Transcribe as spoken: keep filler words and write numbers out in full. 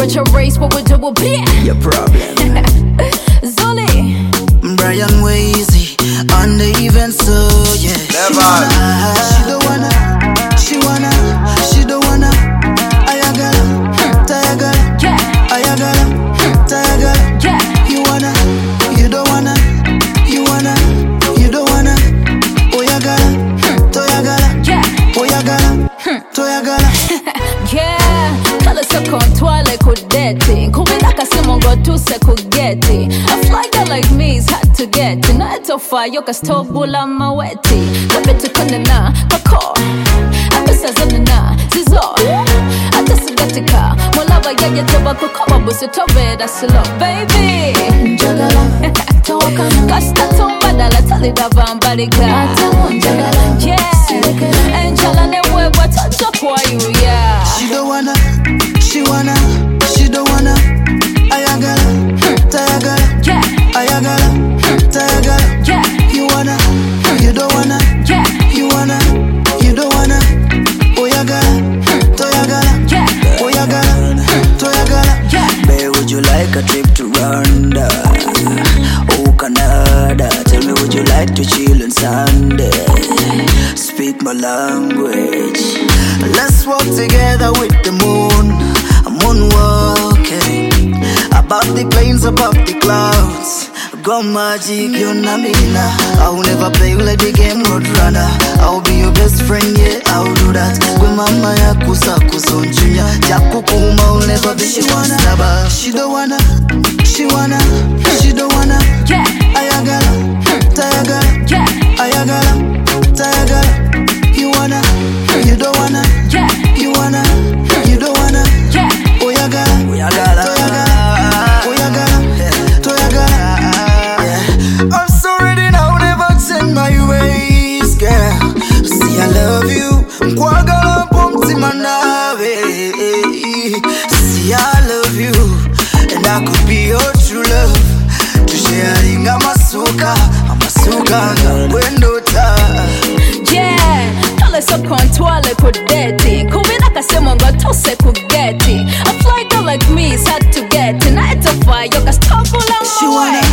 such a race, what would do will be your problem. Zoli Brian Wazy on the event, so yeah. She don't wanna, she wanna, she don't wanna. Ayagala, Tayagala, yeah, Ayagala, Tayagala. yeah. You wanna, you don't wanna, you wanna, you don't wanna. Oyagala, Toyagala, yeah. Oyagala, Toyagala. Yeah, kala se kontwale kudeti Kubila kasimo ngo tuse kugeti A fly girl like me is hard to get Na eto fa yoka stobula maweti Kabetu kunana, kako Apesa zanana, zizo Ata sigatika, mulaba yage teba kukoba busi tobe da silo Baby, njagala, tawakana Kasta tumbadala talida vambaliga Njagala, yeah Enjala newe kwa tato kwa you, yeah She don't wanna, she wanna, she don't wanna. Ayagala, Tayagala, yeah, Ayagala, Tayagala. yeah, You wanna, you don't wanna, yeah, you wanna, you don't wanna. Oyagala, Toyagala, yeah, Oyagala, Toyagala. yeah. Babe, would you like a trip to Rwanda? Oh, Canada. Tell me, would you like to chill on Sunday? Speak my language. Let's walk together with the moon. I'm moonwalking above the plains, above the clouds. Go magic, you know me now. I will never play like the game Roadrunner. I'll be your best friend, yeah, I'll do that. When mama ya kusa kusonchunya, jaku kuma will never be. She wanna, she don't wanna, she wanna, she don't wanna. Yeah, Ayagala, Tayagala, yeah, Ayagala, Tayagala. You wanna, you don't wanna, yeah, you wanna, you don't wanna. yeah. Oyagala, Oyagala, Toyagala, Oyagala, Toyagala. Yeah. I'm so ready now, never change my ways, girl. See, I love you. Kwagala pomti manawe. See, I love you, and I could be your true love. Tusharing amasuka, amasuka ngwendo ta. Yeah, kala so kontwale kudeti Kubila kasimo ngo tuse kugeti A fly girl like me is hard to get Na eto fa yoka stobula She wanna,